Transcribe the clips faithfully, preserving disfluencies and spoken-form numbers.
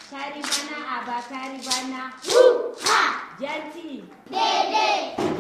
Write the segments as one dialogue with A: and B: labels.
A: Karibana aba karibana. Ha! Janti. Dede.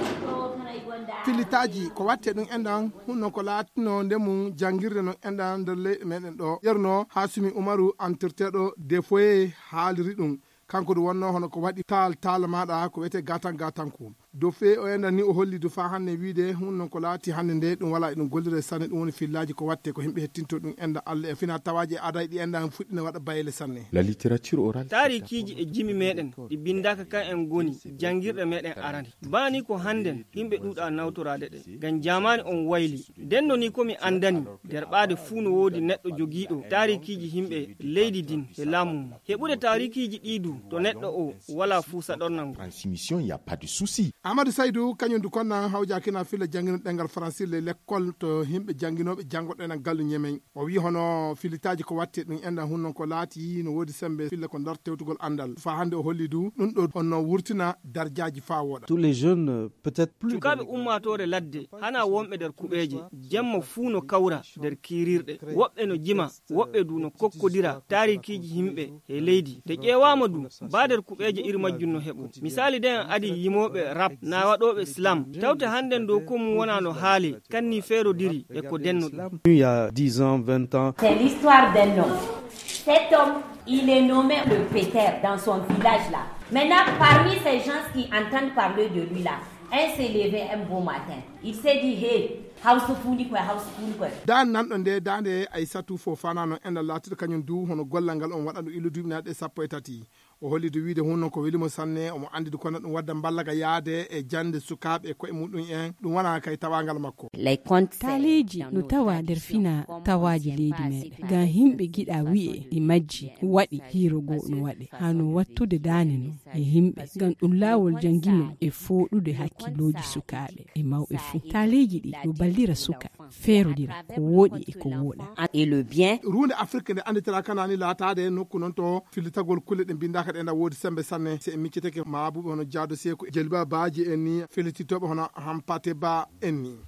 A: Filitaji ko watte ɗum endan hunno ko laatino nde mum jangirde no endan nder leyɗe meɗen ɗo yerno Hasimi Umaru antirteɗo des foyers haaliri ɗum kanko ɗum wonno hono ko waɗi taal taal maɗa ko wiyete gatan gatanko do fe o endan ni o holli du fa hande wiide hunno ko laati hande nde ɗum wala ɗum gollire sanne ɗum woni fillaji ko watte ko himɓe hettinto ɗum enda Allah e fina tawaji aday ɗi endan fuɗɗina waɗa bayele sanne.
B: La littérature orale
C: tarikiji e jimi meɗen ɗi bindaka kan en goni jangirɗe meɗen arande bani ko handen yimɓe ɗuɗa nawtorade ɗe ngam jamani on wayli denno ni komi andani nder ɓaade fuu no woodi neɗɗo jogiiɗo tarikiji himɓe leydi din e laamu mum heɓude tarikiji ɗidu to neɗɗo o wala fuu saɗornango.
B: Transmission y a pas de souci.
C: Amadou Saydou kañum du konna hawjakina fille jangino ɗengal français le l'école to himɓe janginoɓe jangoɗo en gallu ñemen o wi hono filitaji ko watte ɗum enda hunnon ko laati no woodi sembe fille ko dar tewtugol andal fa hande o holli du ɗum ɗo onno wurtina darjaji fa woɗa.
D: Tous les jeunes peut-être plus
C: sukaɓe ummatore ladde hana wonɓe nder kuɓeje jemma fuu no kawra nder kirirɗe woɓɓe no jima woɓɓe du no kokkodira tarikiji himɓe e leydi de ƴewama du ba nder kuɓeje iri majjum no heɓu misali den adi yimoɓe rap na waɗoɓe slam tawte hannden dow ko mum wona no haali kanni feerodiri e ko dennuɗum.
D: Il y a dix ans, vingt ans.
A: C'est l'histoire d'un homme. Cet homme, il est nommé le Peter dans son village là. Maintenant, parmi ces gens qui entendent parler de lui là, un s'est levé un beau matin. Il s'est dit, hey, house funi quoi, house funi quoi.
C: Dan nan ɗon nde dande Aissatou Fofana no enda latiɗo kañum du hono gollal ngal on waɗa ɗum ilu duuɓi naɗe sappo e tati o holli du wiide hunno ko welimo sanne omo andi du kono ɗum wadda ballaga yaade e jande sukaɓe e koye muɗum en ɗum wona kay tawagal makko.
E: Taleji no tawa nder fina tawaji leydi meɗen ngam himɓe giɗa wi'e ɗi majji waɗi hirogo no waɗe hano wattude dane no e himɓe ngam ɗum lawol jangino e foɗude hakkiloji sukaɓe e mawɓe fuu taleji ɗi no ballira suka feerodira ko woɗi e ko woɗa
A: et le bien
C: runde Afrique nde anditira kanani laatade nokku noon to filitagol kulle ɗe bindaka ɗe nda woodi sembe sanne se en micciteke mabuɓe hono Diado Seku Jeliba Baji en ni filititoɓe hono Hampate Ba en ni